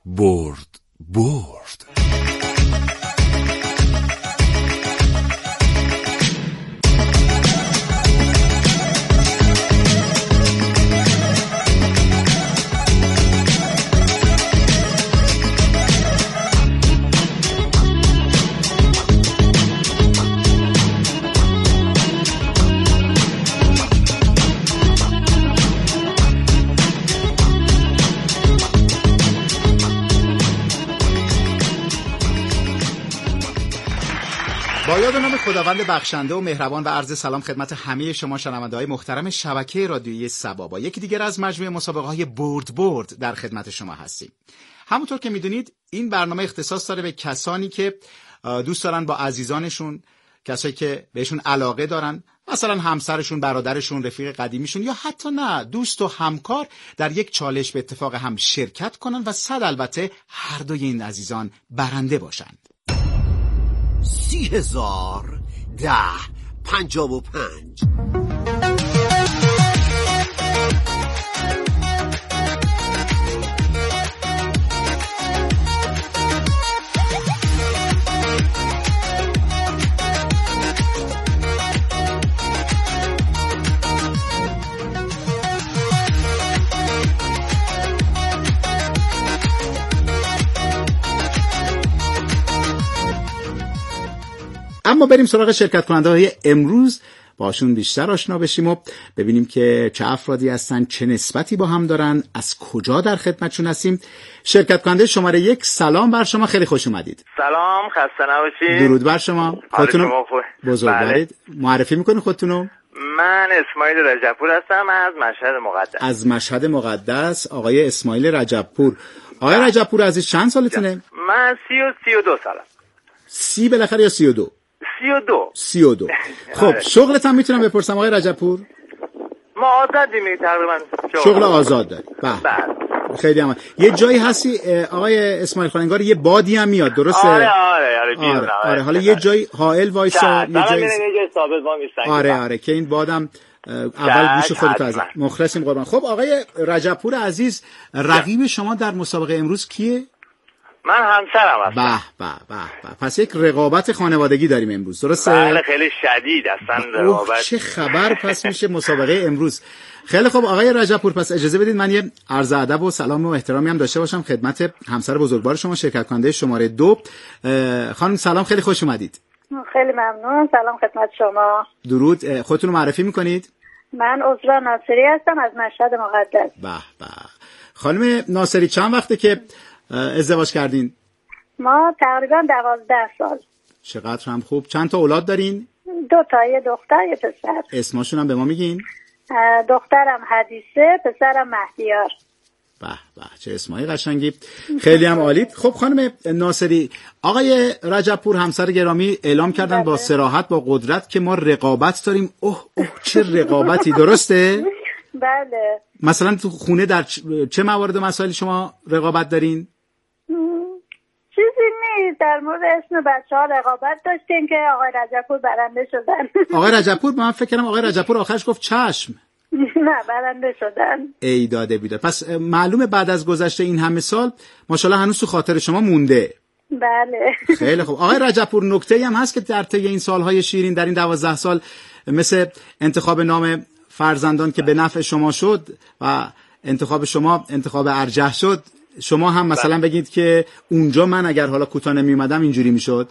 برد. با یاد نام خداوند بخشنده و مهربان و عرض سلام خدمت همه شما شنونده‌های محترم شبکه رادیویی سبا با یکی دیگر از مجموعه مسابقه‌های برد در خدمت شما هستیم. همونطور که میدونید این برنامه اختصاص داره به کسانی که دوست دارن با عزیزانشون، کسایی که بهشون علاقه دارن، مثلا همسرشون، برادرشون، رفیق قدیمیشون یا حتی نه دوست و همکار، در یک چالش به اتفاق هم شرکت کنن و صد البته هر دوی این عزیزان برنده باشند. 30,010,55 اما بریم سراغ شرکت کننده های امروز، باشون بیشتر آشنا بشیم و ببینیم که چه افرادی هستن، چه نسبتی با هم دارن، از کجا در خدمتشون هستیم. شرکت کننده شماره 1، سلام بر شما، خیلی خوش اومدید. سلام، خسته نباشید. درود بر شما. خودتون بزرگوارید. معرفی میکنید خودتونو؟ من اسماعیل رجبپور هستم از مشهد مقدس. از مشهد مقدس، آقای اسماعیل رجبپور. آقای رجبپور عزیز چند سالتونه؟ من 32 سالم. 30 بالاخره یا 32؟ 32. خب شغلت هم میتونم بپرسم آقای رجبپور؟ ما آزادیم تقریبا. شغل آزاد داری؟ بله. خیلی عمال. یه جایی هستی آقای اسماعیل خان، انگار یه بادی هم میاد، درسته؟ آره. حالا یه جایی حائل وایسا، یه جایی ثابت آره که این بادم اول گوش خودت از مخلصیم قربان. خب آقای رجبپور عزیز، رقیب شما در مسابقه امروز کیه؟ من همسرم هستم. به. پس یک رقابت خانوادگی داریم امروز، درسته؟ بله، خیلی شدید اصلا رقابت. چه خبر پس میشه مسابقه امروز. خیلی خوب آقای رجبپور، پس اجازه بدید من یه عرض ادب و سلام و احترامی هم داشته باشم خدمت همسر بزرگوار شما، شرکت کننده شماره 2. خانم سلام، خیلی خوش اومدید. خیلی ممنون. سلام خدمت شما. درود. خودتون رو معرفی میکنید؟ من عذرا ناصری هستم از مشهد مقدس. به. خانم ناصری چند وقته که ازدواج کردین؟ ما تقریبا 12 سال. چقدر هم خوب. چند تا اولاد دارین؟ 2 تا، یه دختر یه پسر. اسمشون هم به ما میگین؟ دخترم حدیثه، پسرم مهدیار. به چه اسمای قشنگی. خیلی هم عالی. خب خانم ناصری، آقای رجبپور همسر گرامی اعلام کردن با صراحت، با قدرت که ما رقابت داریم. اوه چه رقابتی، درسته؟ بله. مثلا تو خونه در چه موارد و مسائل شما رقابت دارین؟ چیزی نیست، در مورد اسم بچه‌ها رقابت داشتیم که آقای رجبپور برنده شدن. آقای رجبپور، من فکر کنم آقای رجبپور آخرش گفت چشم. نه، برنده شدن. ای داده بیداد. پس معلومه بعد از گذشته این همه سال ماشاءالله هنوز تو خاطر شما مونده. بله. خیلی خوب. آقای رجبپور، نکته‌ای هم هست که در طی این سالهای شیرین، در این 12 سال، مثل انتخاب نام فرزندان که به نفع شما شد و انتخاب شما انتخاب ارجح شد، شما هم مثلا بگید که اونجا من اگر حالا کوتاه نمی اومدم اینجوری میشد؟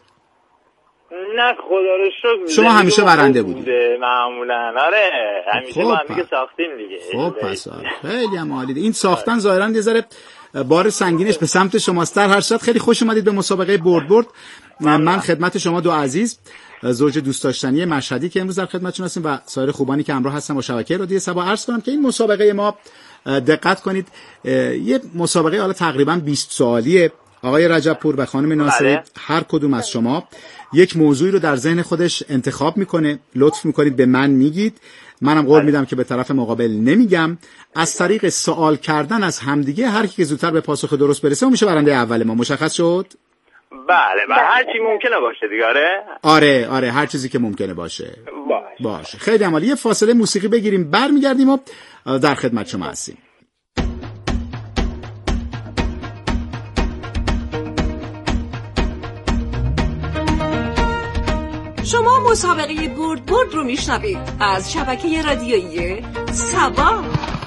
نه خدا رو شکر شما همیشه برنده بودید معمولا. آره همیشه ما هم دیگه ساختیم دیگه. خب پس خیلی هم عالی. این ساختن ظاهرا یه ذره بار سنگینش به سمت شماست. در هر صورت خیلی خوش اومدید به مسابقه برد. من خدمت شما دو عزیز، زوج دوست داشتنی مشهدی که امروز در خدمتتون هستیم و سایر خوبانی که همراه هستن با شبکه رادیو سبا، عرض کنم که این مسابقه ما، دقت کنید، یه مسابقه حالا تقریبا 20 سوالیه. آقای رجبپور و خانم ناصری، هر کدوم از شما یک موضوعی رو در ذهن خودش انتخاب میکنه، لطف میکنید به من میگید، منم قول میدم که به طرف مقابل نمیگم. از طریق سوال کردن از همدیگه هر کی که زودتر به پاسخ درست برسه اون میشه برنده اول ما. مشخص شد؟ بله هر چی ممکنه باشه دیگه. آره هر چیزی که ممکنه باشه. باشه. خیلی عالی. یه فاصله موسیقی بگیریم، برمیگردیم و در خدمت شما هستیم. شما مسابقه برد رو میشنوید از شبکه رادیویی سبا.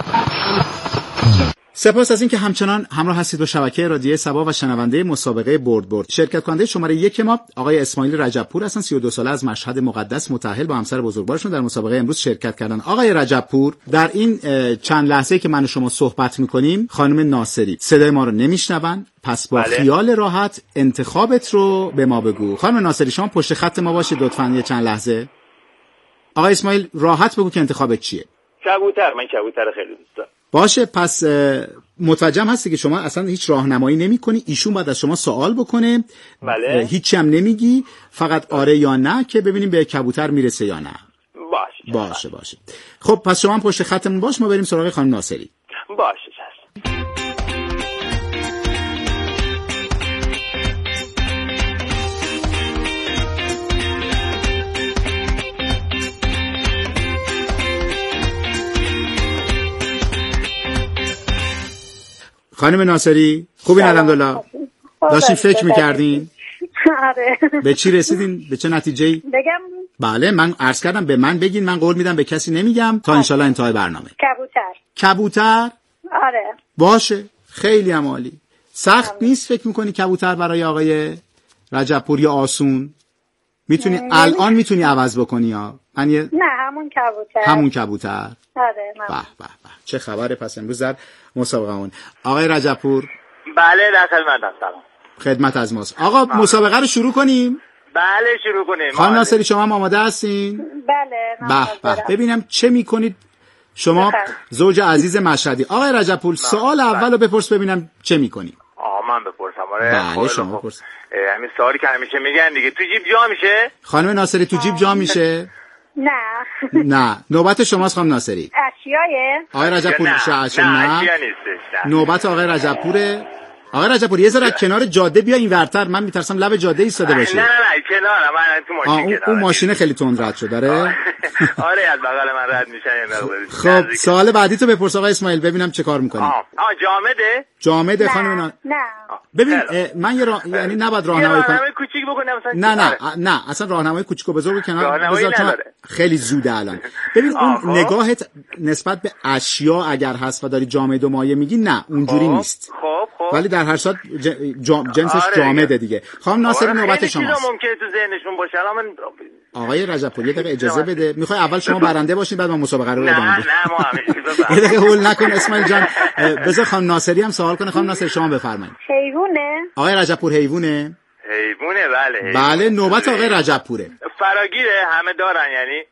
سپاس از اینکه همچنان همراه هستید با شبکه رادیویی سبا و شنونده مسابقه برد. شرکت کننده شماره 1 ما آقای اسماعیل رجبپور هستن، 32 ساله، از مشهد مقدس، متأهل، با همسر بزرگوارشون در مسابقه امروز شرکت کردن. آقای رجبپور، در این چند لحظه که من و شما صحبت می‌کنیم خانم ناصری صدای ما رو نمیشنون، پس با خیال راحت انتخابت رو به ما بگو. خانم ناصری شما پشت خط ما باشید لطفاً یه چند لحظه. آقای اسماعیل راحت بگو که انتخابت چیه. کبوتر. من کبوتر خیلی دوست دارم. باشه، پس متوجهم هستی که شما اصلا هیچ راهنمایی نمی‌کنی، ایشون باید از شما سوال بکنه. بله. هیچی هم نمیگی، فقط آره یا نه که ببینیم به کبوتر میرسه یا نه. باشه. خب پس شما هم پشت خطمون باش، ما بریم سراغ خانم ناصری. باشه. خانم ناصری خوبین؟ الحمدلله. داشتین فکر میکردین؟ آره. به چی رسیدین؟ به چه نتیجه‌ای؟ بگم؟ بله، من عرض کردم به من بگین، من قول میدم به کسی نمیگم تا انشالله انتهای برنامه. کبوتر؟ آره. باشه، خیلی هم عالی. سخت نیست فکر میکنی کبوتر برای آقای رجبپور یا آسون؟ میتونی الان میتونی عوض بکنی یا نه همون کبوتر. آره. به چه خبره پس امروز در مسابقه‌مون. آقای رجبپور. بله در خدمتم. سلام. خدمت از ماست. آقا مسابقه رو شروع کنیم؟ بله شروع کنیم. خانم ناصری شما هم آماده هستین؟ بله. ببینم چه میکنید شما زوج عزیز مشهدی. آقای رجبپور سوال اولو بپرس ببینم چه میکنی. من بپرسم؟ آره. بله شما بپرس. همین سوالی که همیشه میگن دیگه، تو جیب جا میشه؟ خانم ناصری تو جیب جا میشه؟ نه. نوبت شماست خانم ناصری. اشیایه؟ آقای رجبپور نه اشیا نیستش. نوبت آقای رجبپوره. آقای رجبپور یه ذره کنار جاده بیا این ورتر، من میترسم لب جاده ایستاده باشی. نه کنارم، من تو ماشین کنارم. اون ماشین خیلی تند رد شد داره. آره از بغل من رد میشن یه مقداری. خب سوال بعدی تو بپرس آقای اسماعیل ببینم چه کار میکنی. جامده خانم نه. ببین من یعنی نباید راهنمایی کنم. راهنمای کوچیک بکنم نه اصلا راهنمای کوچیک و بزرگ کنار بذار، خیلی زوده الان. ببین اون نگاهت نسبت به اشیا اگر هست و داری جامد و مایه میگی، نه اونجوری نیست. خب ولی در هر صورت جنسش جامده دیگه. خانم ناصری نوبت شماست. خیلی ممکنه تو ذهنشون باشه. الان آقای رجبپور یه دقیقه اجازه بده. میخوای اول شما برنده باشین بعد ما مسابقه رو ادامه بدیم؟ نه ما همین یه دقیقه هول نکن اسماعیل جان. بذار خانم ناصری هم سوال کنه. خانم ناصری شما بفرمایید. حیوانه؟ آقای رجبپور حیوانه؟ بله نوبت آقای رجبپوره. فراگیره همه دارن یعنی؟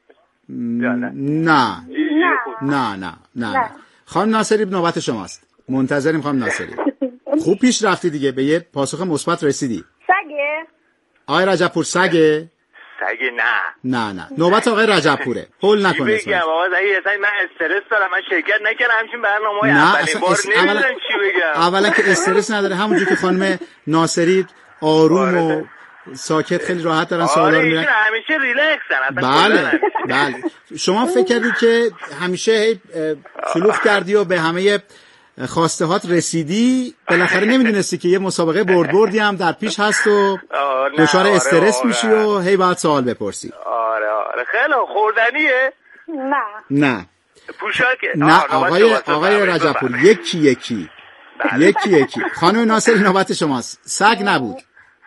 نه. خانم ناصری نوبت شماست. منتظریم خانم ناصری. خوب پیش رفتی دیگه، به یه پاسخ مثبت رسیدی. سگه؟ آقای رجبپور سگه؟ نه. نوبت آقای رجبپوره. هول نکن بگم آقا من استرس دارم، من شرکت نکردم همچین برنامه‌ای اولین بار نمیدونم چی بگم. اولا که استرس نداره، همونجوری که خانم ناصری آروم و ساکت خیلی راحت دارن سوالا رو میرن. همیشه ریلکسن. بله. شما فکر کردی که همیشه شلوغ کردی و به همه خواسته هات رسیدی، بالاخره نمیدونستی که یه مسابقه بردی هم در پیش هست و دچار استرس میشی و هی باید سوال بپرسی. آره خیلی خوردنیه؟ نه. پوشاکه؟ نه آقای رجبپور یکی. خانم ناصری نوبت شماست. سگ نبود.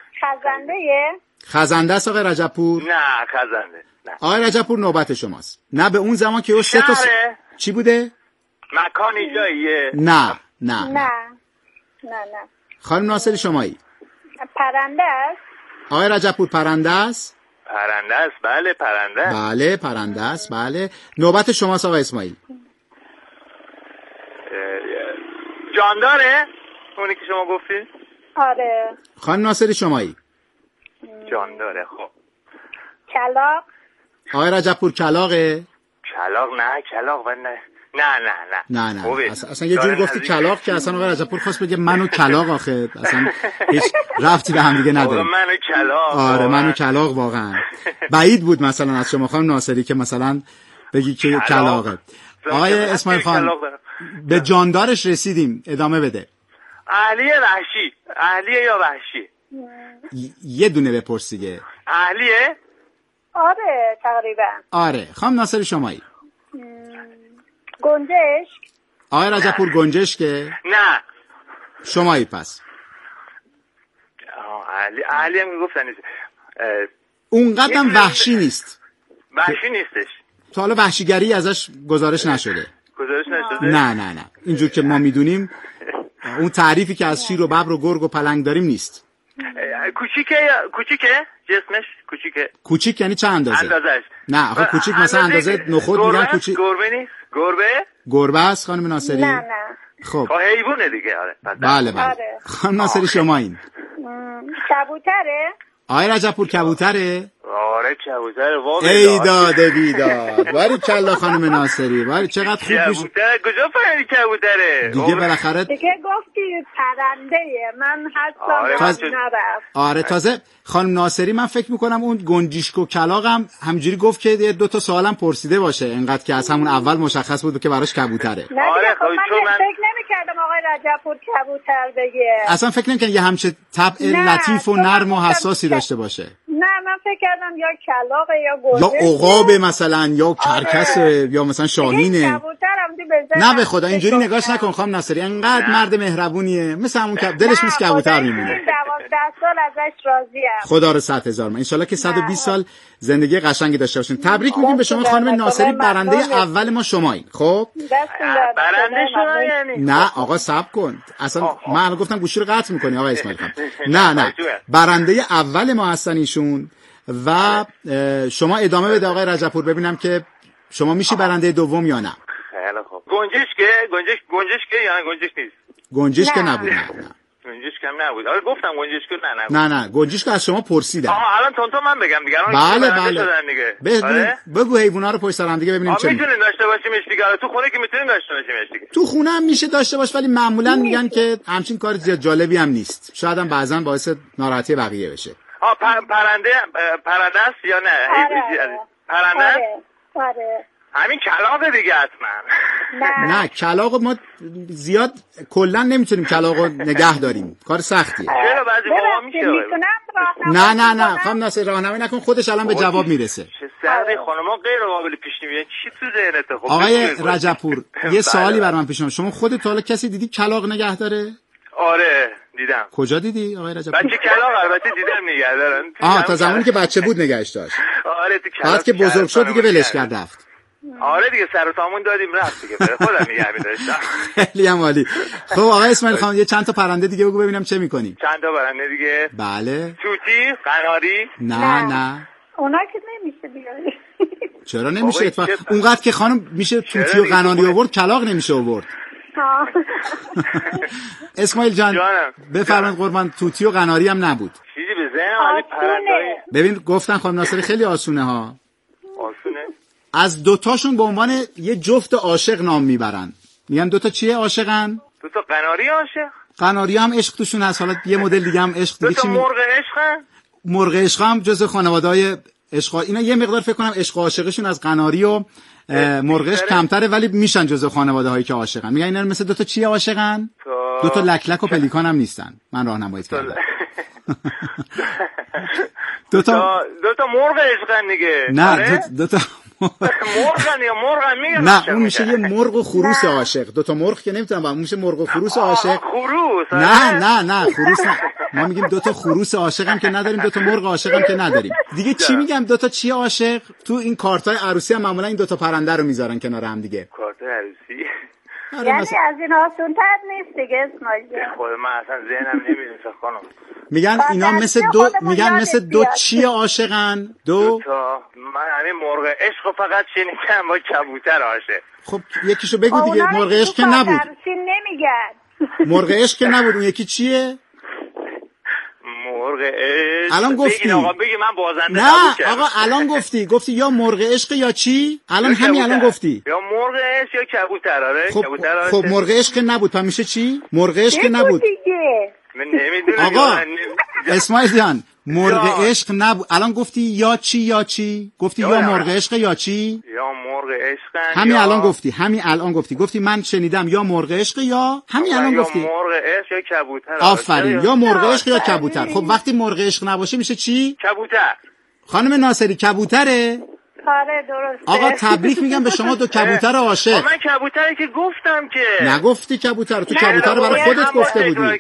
خزنده است آقای رجبپور؟ نه خزنده. آقای رجبپور نوبت شماست. نه به اون زمان که سه تا چی بوده؟ مکانی جاییه؟ نه. خانم ناصری شمایی؟ پرنده است. آقای رجبپور پرنده است؟ بله پرنده است. نوبت شماست آقای اسماعیل. جانداره؟ اونی که شما گفتی؟ آره. خانم ناصری شمایی؟ جانداره. خب کلاغ؟ آقای رجبپور کلاغه؟ کلاغ نه. اصلا یه جوری گفتی کلاغ که اصلا آقای رجبپور خواست بگه منو کلاغ، آخه اصلا هیچ رفتی به هم دیگه نداریم. منو کلاغ. آره منو کلاغ واقعا. بعید بود مثلا از شما خانم ناصری که مثلا بگی که کلاغه. آقای اسماعیل خان به جاندارش رسیدیم، ادامه بده. اهلیه یا وحشی؟ یه دونه بپرس دیگه. اهلیه؟ آره تقریبا. آره. خانم ناصری شمایی؟ گنجشک. آقای رجبپور گنجشکه؟ نه. شمایی پس؟ علی هم میگفتن اونقدر وحشی نیست. وحشی نیستش. تا حالا وحشیگری ازش گزارش نشده. نه اینجور که ما میدونیم اون تعریفی که از شیر و ببر و گرگ و پلنگ داریم نیست. کوچیکه جسمش کوچیکه. کوچیک یعنی چه اندازه؟ اندازش. نه آخه کوچیک مثلا اندازه نخود میگن کوچیک. گربه نیست؟ گربه است خانم ناصری؟ نه خب حیوانه دیگه. آره بله خانم ناصری شما این کبوتره؟ آقای رجبپور کبوتره؟ آره کبوتره. ای داده بیداد. باری کلا خانم ناصری. باری چقدر خوب میشه. کبوتره کجا فهمیدی کبوتره؟ دیگه بالاخره دیگه گفتی پرنده. من حدسم نرفت. آره تازه خانم ناصری من فکر میکنم اون گنجیشک و کلاغم همجوری گفت که 2 سوالم پرسیده باشه، انقدر که از همون اول مشخص بود که براش کبوتره. آره من فکر نمی‌کردم آقای رجبپور کبوتر بگه. اصلا فکر نمی‌کنم یه همچه طبع لطیف و نرم و حساسی داشته باشه. نه من فکر کردم یا کلاغ یا گنجشک یا عقاب مثلا یا کرکس یا مثلا شاهینه. نه به خدا اینجوری نگاش نکن خانم ناصری، انقدر مرد مهربونیه مثل همون که دلش مثل کبوتر میمونه. 12 سال ازش راضیم. خدا رو 100,000 من ان شاءالله که 120 سال زندگی قشنگی داشته باشین. تبریک میگیم به شما خانم ناصری، برنده اول ما شمایین. خب برنده شما یعنی؟ نه آقا صبر کن، اصلا من گفتم گوشی رو قطع میکنی آقا اسماعیل خان. نه برنده اول ما هستن ایشون و شما ادامه بده آقای رجبپور ببینم که شما میشی برنده دوم یا نه. خیلی خوب. گنجشکه یا گنجشک نیست؟ گنجشک نبود. نه گنجشک هم نبود. آره گفتم گنجشک نبود. نه گنجشک از شما پرسیدم. الان تونتون من بگم دیگه. بله بگو حیونا رو پشت سر هم دیگه ببینیم چه میتونین داشته باشیمش دیگه. تو خونه که میتونین داشته باشیمش دیگه. تو خونه هم میشه داشته باش ولی معمولا میگن که همچین کار زیاد جالبی هم نیست، شاید هم بعضن باعث ناراحتی بقیه بشه. پرنده است یا نه؟ پرنده است؟ آره. همین کلاغ دیگه حتما. نه کلاغ ما زیاد کلا نمیتونیم کلاغو نگه داریم، کار سختیه. چرا بعضی موقع میشه؟ نه خانم ناصری راهنمایی نکن، خودش الان به جواب میرسه. چه سردی خانما غیر قابل پیش نمیاد. چی تو ذهنته؟ خب آقای رجبپور یه سوالی برام پیش اومد، شما خودت تا حالا کسی دیدی کلاغ نگه داره؟ آره دیدم. کجا دیدی آقای رجبپور؟ بچه کلاغ البته دیدم نگه دارن. تا زمانی که بچه بود نگهش داشت. آره تو کلاغ. بعد که بزرگ شد دیگه ولش کرد رفت. آره دیگه سر و سامون دادیم رفت دیگه. خودم نگه می‌داشتم. خیلی عالی. خب آقای اسماعیل خان یه چند تا پرنده دیگه بگو ببینم چه می‌کنی. چند تا پرنده دیگه؟ بله. توتی، قناری؟ نه. اونا که نمیشه بیاری. چرا نمیشه؟ اونقدر که خانم میشه توتی و قناری آورد، کلاغ نمیشه آورد. اسماعیل جان بفرمایید قربان. توتی و قناری هم نبود. چیزی به ذهنم پرنده. ببین گفتن خانم ناصری خیلی آسونه ها. آسونه؟ از دوتاشون به عنوان یه جفت عاشق نام میبرن. میگن دوتا چیه عاشقن؟ دوتا قناری عاشق؟ قناری هم عشق توشون هست. حالا یه مدل دیگه هم عشق دیگه. دوتا مرغ عشقن؟ مرغ عشق هم جزء خانواده‌های عشق. اینا یه مقدار فکر کنم عشق و عاشقشون از قناری و مرغ عشق کمتره ولی میشن جزء خانواده‌هایی که عاشقن. میگن اینا مثل دوتا چیه عاشقن؟ دوتا لکلک و پلیکان هم نیستن. من راهنمایی کردم. دوتا مرغ عشقن دیگه. نه دوتا مرغن میگن. نه اون میشه یه مرغ و خروس عاشق. دوتا مرغ که نمیتونم اون میشه مرغ و خروس عاشق. خروس؟ نه خروس نه. ما میگیم دوتا خروس عاشقم که نداریم، دوتا مرغ عاشقم که نداریم. دیگه چی میگم دوتا چی عاشق؟ تو این کارتای عروسی هم معمولا این دوتا پرنده رو میذارن کنار هم دیگه. کارتای عروسی یعنی از این آسون‌تر نیست دیگه اسماعیل. خود من اصلا ذهنم نمیرسه خانم. میگن اینا مثل دو چی عاشقن؟ دوتا من همین مرغ عشق فقط شنیدم با کبوتر عاشق. خب یکیشو بگو دیگه. مرغ عشق که نبود. مرغ عشق که نبود. اون یکی چیه؟ مرغ عشق. الان گفتی. آقا بگی من بازنده نه آقا الان گفتی یا مرغ عشق یا چی؟ الان گفتی. یا مرغ عشق یا کبوتر. آره خب مرغ عشق نبود. پس میشه چی؟ مرغ عشق نبود. من نمیدونم. آقا اسماعیل جان مرغ عشق نبود. الان گفتی یا چی؟ گفتی یا مرغ عشق یا چی؟ یا مرغ عشق. همین الان گفتی من شنیدم یا مرغ عشق یا همین الان گفتی. یا مرغ عشق یا کبوتر. آفرین. یا مرغ عشق یا کبوتر. خب وقتی مرغ عشق نباشه میشه چی؟ کبوتر. خانم ناصری کبوتره؟ آره درسته. آقا تبریک میگم به شما دو کبوتر عاشق. من کبوتره که گفتم که نگفتی کبوتر، تو کبوتر رو برای خودت گفته بودی.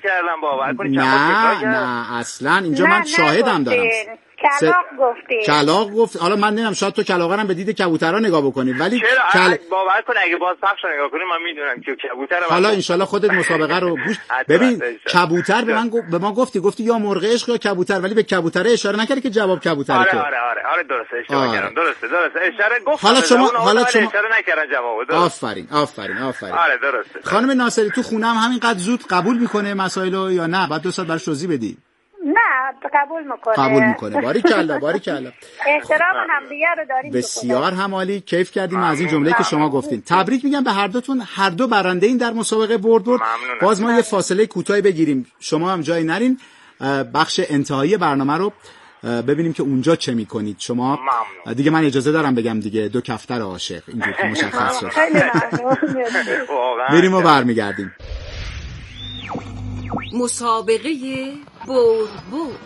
نه اصلا اینجا من شاهدم دارم. کلاغ گفتی. کلاغ گفت. حالا من نمیدونم شاید تو کلاغا هم به دید کبوترها نگاه بکنی ولی باور کن اگه باز پخش نگاه کنی من میدونم که کبوتر. حالا انشالله خودت مسابقه رو گوش ببین. کبوتر به ما گفتی یا مرغ عشق یا کبوتر، ولی به کبوتر اشاره نکردی که جواب کبوتره. که آره درسته اشاره کردم. درسته اشاره گفتم. حالا شما اشاره نکردن جواب. آفرین. آره درسته. خانم ناصری تو خونم همینقدر زود قبول میکنه مسائلو یا نه بعد 2 ساعت براش توضیح بدی؟ نه قبول میکنه. باریکلا. احترام همدیگه رو داریم. بسیار همالی. کیف کردیم از این جمله‌ای که شما گفتین. تبریک میگم به هر دوتون. هر دو برنده این در مسابقه برد. باز ما یه فاصله کوتاهی بگیریم، شما هم جایی نرین، بخش انتهایی برنامه رو ببینیم که اونجا چه میکنید شما. دیگه من اجازه دارم بگم دیگه دو کفتر عاشق اینجوری که مشخص شد. بریم و برمیگردیم. مسابقه برد.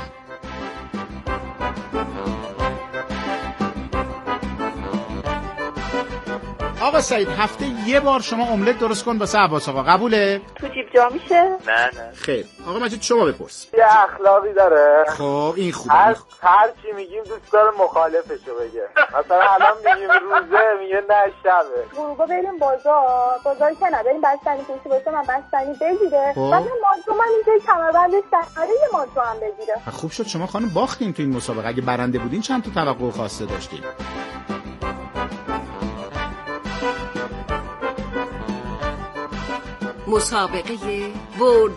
آقا سعید هفته یه بار شما املت درست کن واسه عباس آقا، قبوله؟ تو جیب جا میشه؟ نه خیر. آقا مجید شما بپرس. یه اخلاقی داره. خب این خوبه. هر چی میگیم دوست داره مخالفشو بگه. مثلا الان میگیم روزه میگه نه شبه. گروگا بریم بازار که نه بریم بستنی پوشی باشه من بستنی بگیره. بعد مانتو من اینجا کمربندش سره یه مانتو هم بگیره. خوب شد شما خانم باختین تو این مسابقه. اگه برنده بودین چند تا توقع خواسته داشتین؟ مسابقه برد.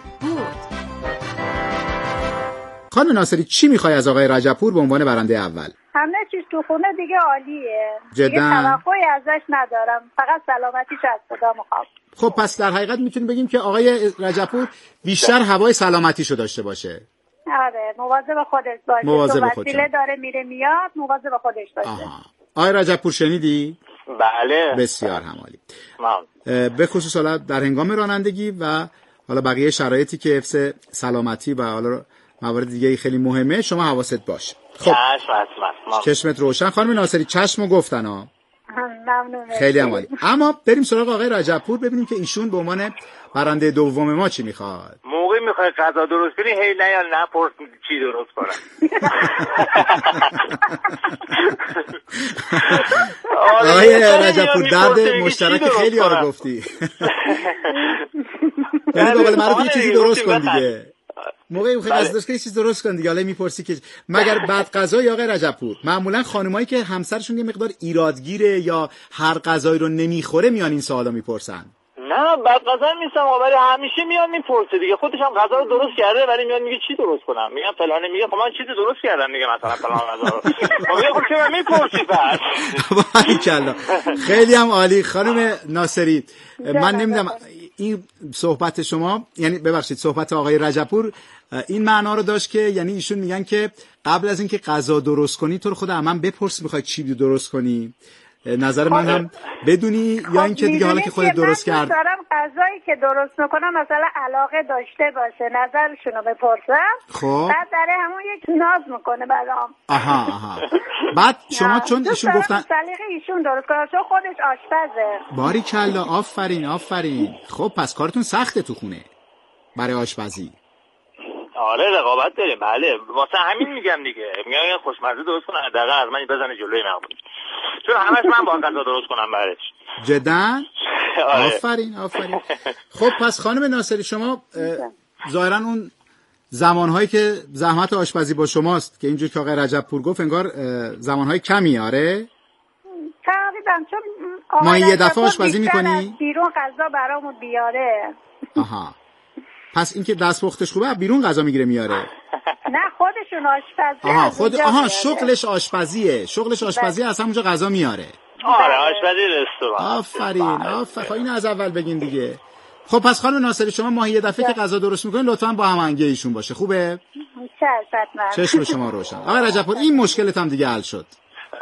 خانم ناصری چی میخوای از آقای رجبپور به عنوان برنده اول؟ همه چیز تو خونه دیگه عالیه. جدا دیگه توقعی ازش ندارم، فقط سلامتیش از خدا میخوام. خب پس در حقیقت میتونیم بگیم که آقای رجبپور بیشتر هوای سلامتیشو داشته باشه. آره مواظب خودش باشه. وسیله داره میره میاد، مواظب خودش باشه. آقای رجبپور شنیدی؟ بله. بسیار همالی. به خصوص حالا در هنگام رانندگی و حالا بقیه شرایطی که حفظ سلامتی و حالا موارد دیگه خیلی مهمه شما حواست باشه. خب چشمت روشن. خانم ناصری چشمو گفتن ها. ممنونه. خیلی عالی. اما بریم سراغ آقای رجبپور ببینیم که ایشون به عنوان برنده دوم ما چی میخواد. موقعی میخوای غذا درست کنی هی نه یا نپرس چی درست کنم. آقای رجبپور درد مشترک خیلی ها رو گفتی. یعنی بابا من رو یه چیزی درست کن دیگه. موقعی میخوای غذا درست کنی چیز درست کن دیگه. حالا میپرسی که مگر بعد غذای آقای رجبپور معمولا خانمایی که همسرشون یه مقدار ایرادگیره یا هر غذایی رو نمیخوره میان این سوالا میپرسن. نه بعد غذا نیستم ولی همیشه میاد میپرسه دیگه. خودش هم غذا رو درست کرده ولی میاد میگه چی درست کنم. میگم فلانه، میگه خب من چیزی درست کردم دیگه مثلا فلان غذا رو. میگه خب چرا میپرسی پس؟ باریکلا. خیلی هم عالی. خانم ناصری من نمیدونم این صحبت شما، یعنی ببخشید صحبت آقای رجبپور این معنا رو داشت که یعنی ایشون میگن که قبل از اینکه غذا درست کنی تو رو خود من بپرس میخوای چی درست کنی. نظر من هم بدونی یا اینکه دیگه حالا که خودت درست کرد. من دارم غذایی که درست میکنم مثلا علاقه داشته باشه نظرشونو بپرسم. خب بعد داره همون یک ناز میکنه برام. آها بعد شما چون ایشون گفتن سلیقه ایشون درست کنه چون خودش آشپزه. باریکلا. آفرین. خب پس کارتون سخته تو خونه برای آشپزی. آره رقابت داریم. بله واسه همین میگم دیگه. میگم خوشمزه درست کنه حداقل از من بزنه جلوی مقبول. چون همش من با غذا درست کنم برش. جدا؟ آفرین. خب پس خانم ناصری شما ظاهرا اون زمانهایی که زحمت آشپزی با شماست که اینجور که آقای رجبپور گفت انگار زمانهای کمی. آره تقریبا چون ما یه دفعه آشپزی میکنی؟ بیرون غذا برامون بیاره. آها پس اینکه دستپختش خوبه بیرون غذا میگیره میاره. نه خودشون آشپزی. شغلش آشپزیه. شغلش آشپزیه از همونجا غذا میاره. آره آشپزی رستوران. آفرین. اینو از اول بگین دیگه. خب پس خانم ناصری شما ماهی یه دفعه که غذا درست میکنین لطفاً با هماهنگی ایشون باشه. خوبه؟ چشم شما روشن. آقای رجبپور این مشکلت هم دیگه حل شد.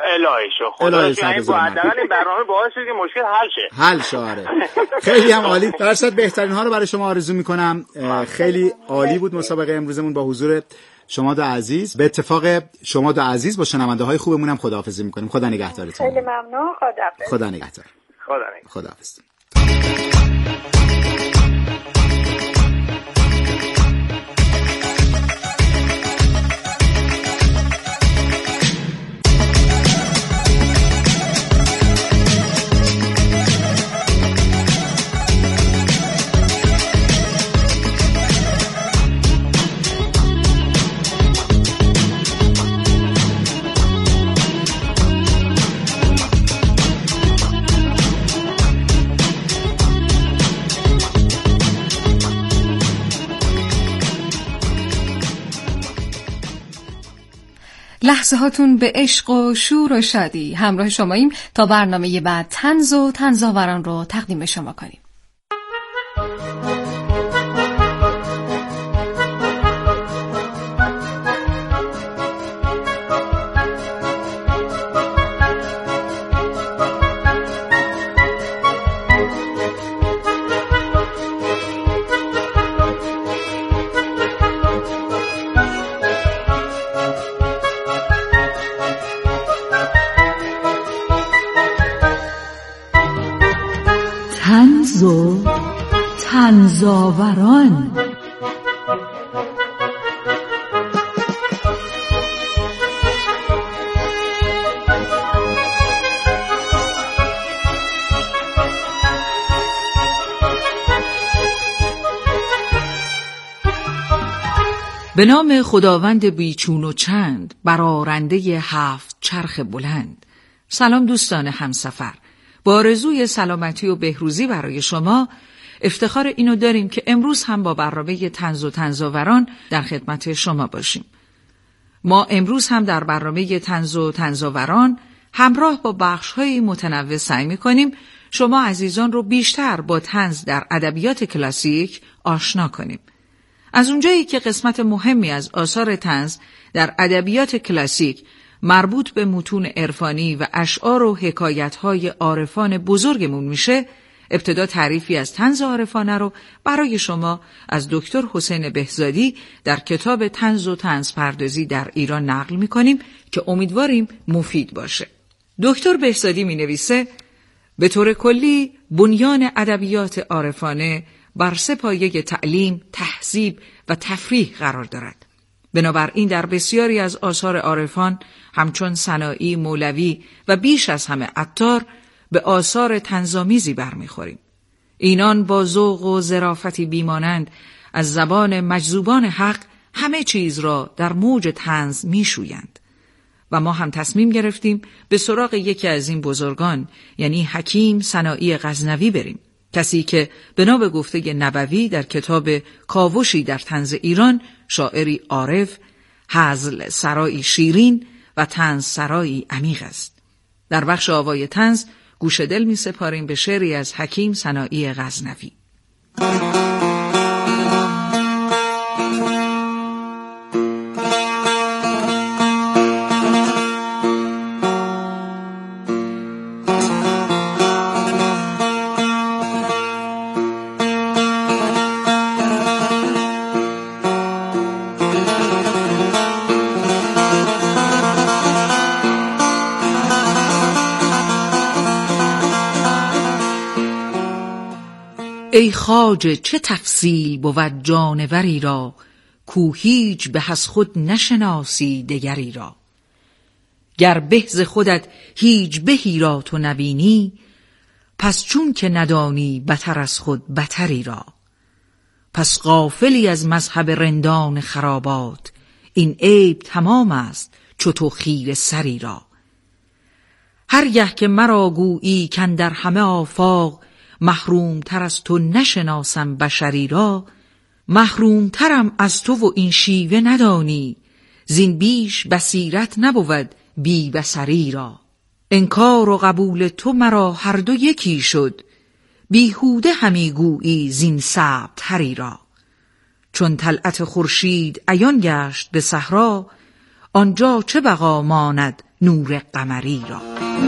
الهی شو خدا حداقل این برنامه باعث شد که مشکل حل شه. آره. خیلی هم عالی. درصد بهترین ها رو برای شما آرزو میکنم. خیلی عالی بود مسابقه امروزمون با حضور شما دو عزیز. به اتفاق شما دو عزیز با شنونده های خوبمون هم خداحافظی میکنیم. خدا نگهدارتون. خیلی ممنون. خدا نگهدار. خداحافظ. لحظه هاتون به عشق و شور و شادی همراه شماییم تا برنامه بعد طنز و طنزآوران رو تقدیم شما کنیم. طنز و طنزآوران. به نام خداوند بیچون و چند، برآرنده 7 چرخ بلند. سلام دوستان همسفر. با آرزوی سلامتی و بهروزی برای شما، افتخار اینو داریم که امروز هم با برنامه طنز و طنزآوران در خدمت شما باشیم. ما امروز هم در برنامه طنز و طنزآوران همراه با بخش‌های متنوع سعی می‌کنیم شما عزیزان رو بیشتر با طنز در ادبیات کلاسیک آشنا کنیم. از اونجایی که قسمت مهمی از آثار طنز در ادبیات کلاسیک مربوط به متون عرفانی و اشعار و حکایت‌های عارفان بزرگمون میشه، ابتدا تعریفی از طنز عارفانه رو برای شما از دکتر حسین بهزادی در کتاب طنز و طنزپردازی در ایران نقل می‌کنیم که امیدواریم مفید باشه. دکتر بهزادی می‌نویسه: به طور کلی بنیان ادبیات عارفانه بر 3 پایه تعلیم، تهذیب و تفریح قرار دارد. بنابراین در بسیاری از آثار عارفان همچون سنایی، مولوی و بیش از همه عطار به آثار طنزآمیزی برمیخوریم. اینان با ذوق و ظرافتی بیمانند از زبان مجذوبان حق همه چیز را در موج طنز میشویند. و ما هم تصمیم گرفتیم به سراغ یکی از این بزرگان، یعنی حکیم سنایی غزنوی بریم. کسی که بنا به گفته نبوی در کتاب کاوشی در طنز ایران شاعری عارف، هزل سرایی شیرین و طنز سرایی عمیق است. در بخش آوای طنز گوش دل می سپاریم به شعری از حکیم سنایی غزنوی. ای خواجه چه تفصیل بود جانوری را، کو هیچ به از خود نشناسی دگری را. گر به ز خودت هیچ بهی را تو نبینی، پس چون که ندانی بتر از خود بتری را. پس غافلی از مذهب رندان خرابات، این عیب تمام است چو تو خیره سری را. هرگه که مرا گویی کاندر همه آفاق، محروم تر از تو نشناسم بشری را. محروم ترم از تو و این شیوه ندانی، زین بیش بصیرت نبود بی بصری را. انکار و قبول تو مرا هر دو یکی شد، بیهوده همی گویی زین صعب تری را. چون طلعت خورشید عیان گشت به صحرا، آنجا چه بقا ماند نور قمری را.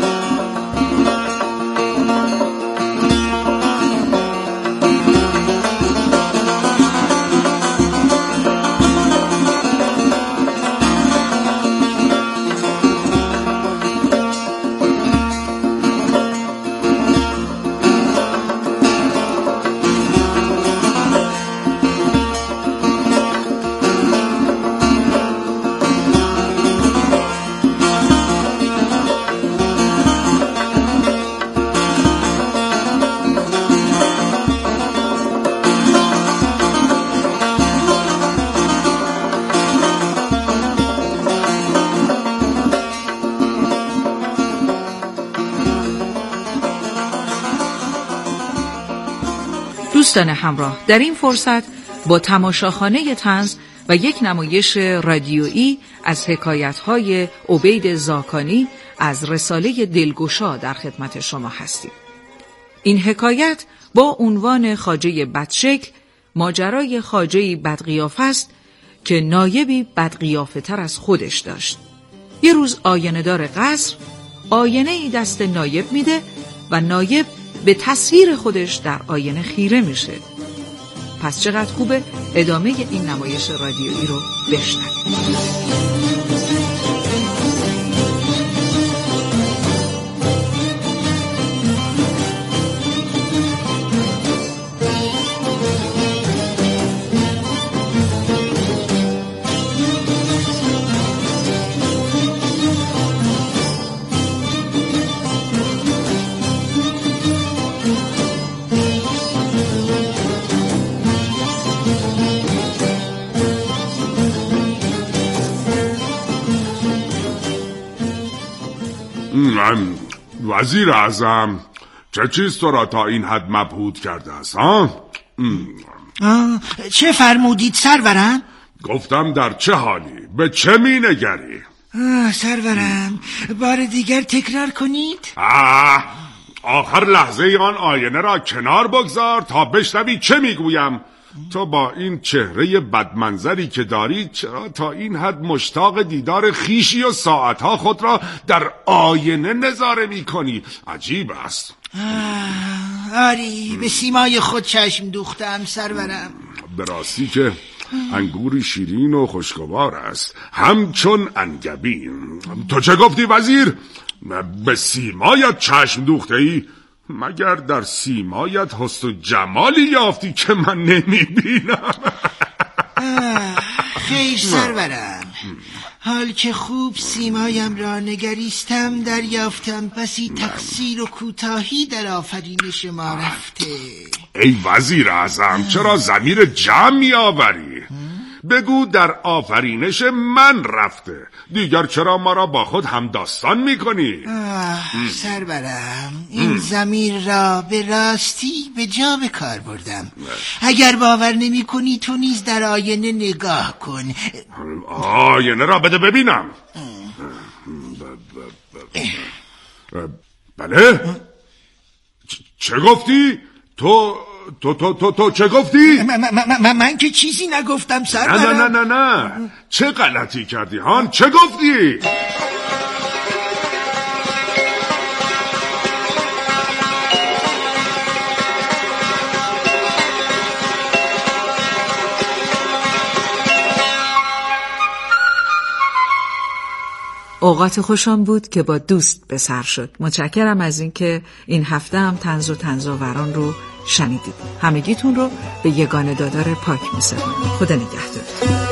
دوستان همراه، در این فرصت با تماشاخانه طنز و یک نمایش رادیویی از حکایت‌های عبید زاکانی از رساله دلگشا در خدمت شما هستیم. این حکایت با عنوان خواجه بدشکل، ماجرای خواجه‌ای بدقیافه است که نایبی بدقیافه تر از خودش داشت. یه روز آینه‌دار قصر آینه‌ای دست نایب میده و نایب به تصویر خودش در آینه خیره میشه. پس چقدر خوبه ادامه این نمایش رادیویی رو بشنوید. وزیر اعظم، چه چیز تو را تا این حد مبهوت کرده است؟ چه فرمودید سرورم؟ گفتم در چه حالی؟ به چه می نگری؟ سرورم، بار دیگر تکرار کنید. آخر لحظه آن آینه را کنار بگذار تا بشنوی چه میگویم. تو با این چهره بدمنظری که داری چرا تا این حد مشتاق دیدار خویشی و ساعتها خود را در آینه نظاره میکنی؟ عجیب است. آری، به سیمای خود چشم دوختم سرورم. به راستی که انگوری شیرین و خوشگوار است، همچون انگبین. تو چه گفتی وزیر؟ به سیمایت چشم دوخته ای؟ مگر در سیمایت حسن و جمالی یافتی که من نمیبینم؟ خیر سرورم، حال که خوب سیمایم را نگریستم دریافتم بسی تقصیر و کوتاهی در آفرینش ما رفته. ای وزیر اعظم، چرا ضمیر جمع می آوری؟ بگو در آفرینش من رفته، دیگر چرا ما را با خود همداستان می کنی؟ سرورم، این ضمیر را به راستی به جا به کار بردم. اگر باور نمی کنی تو نیز در آینه نگاه کن. آینه را بده ببینم. بله؟ چه گفتی؟ تو چه گفتی؟ من که چیزی نگفتم سرورم. نه چه غلطی کردی هان؟ چه گفتی؟ اوقات خوشم بود که با دوست به سر شد. متشکرم از اینکه این هفته هم طنز و طنزآوران رو شنیدید. همگیتون رو به یگانه دادار پاک می‌سپارم. خدا نگهدار.